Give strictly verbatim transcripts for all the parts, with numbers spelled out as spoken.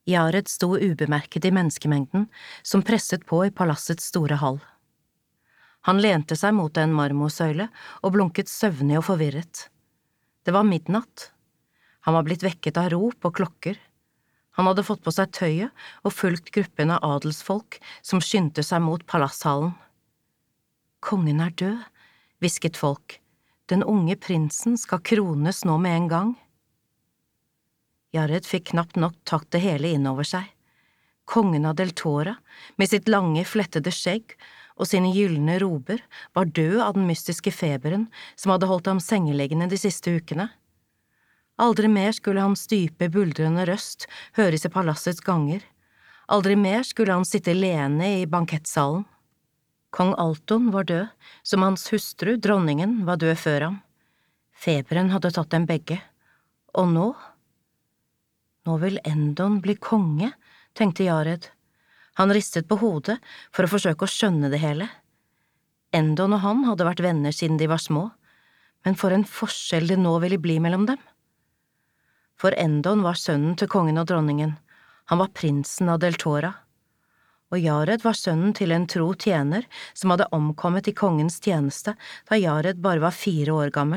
Jared sto ubemerket i menneskemengden som presset på i palassets store hall. Han lente seg mot en marmorsøyle og blunket søvnig og forvirret. Det var midnatt. Han var blitt vekket av rop og klokker. Han hadde fått på seg tøyet og fulgt gruppen av adelsfolk som skyndte seg mot palasshallen. Kongen er død, hvisket folk. Den unge prinsen skal krones nå med en gang. Jared fikk knapt nok tatt det hele innover seg. Kongen av Del Tora, med sitt lange, flettede skjegg og sine gyllene rober, var død av den mystiske feberen som hadde holdt ham sengeliggende de siste ukene. Aldri mer skulle han stype buldrende røst høres i palassets ganger. Aldri mer skulle han sitte lene i bankettsalen. Kong Alton var død, som hans hustru, dronningen, var død før ham. Feberen hadde tatt dem begge. Og nå? Nå vil Endon bli konge, tenkte Jared. Han ristet på hodet for å forsøke å skjønne det hele. Endon og han hadde vært venner siden de var små, men for en forskjell det nå ville bli mellom dem. For Endon var sønnen til kongen og dronningen. Han var prinsen av Del Tora. Og Jared var sønnen til en tro tjener som hadde omkommet i kongens tjeneste da Jared bare var fire år gammel.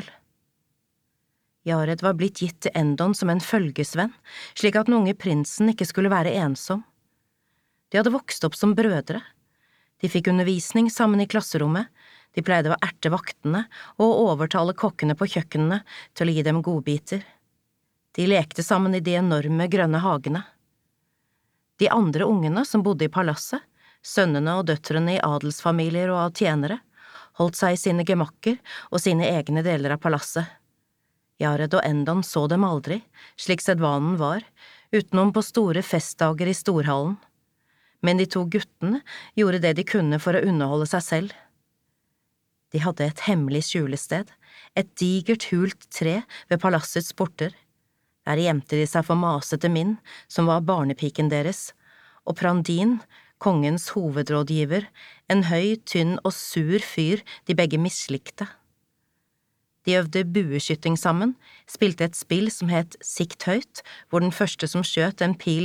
Jared var blitt gitt til Endon som en følgesvenn, slik at den unge prinsen ikke skulle være ensom. De hadde vokst opp som brødre. De fikk undervisning sammen i klasserommet, de pleide å erte vaktene og overtale kokkene på kjøkkenene til å gi dem godbiter. De lekte sammen i de enorme grønne hagene. De andre ungene som bodde i palasset, sønnene og døtrene i adelsfamilier og av tjenere, holdt seg i sine gemakker og sine egne deler av palasset. Jared og Endon så dem aldri, slik sedvanen var, utenom på store festdager i storhallen. Men de to guttene gjorde det de kunne for å underholde seg selv. De hadde et hemmelig skjulested, et digert hult tre ved palassets porter. Der gjemte de seg for masete Min, som var barnepiken deres, og Prandin, kongens hovedrådgiver, en høy, tynn og sur fyr de begge mislikte. De øvde bueskytting sammen, spilte et spill som het Sikt høyt, hvor den første som skjøt en pil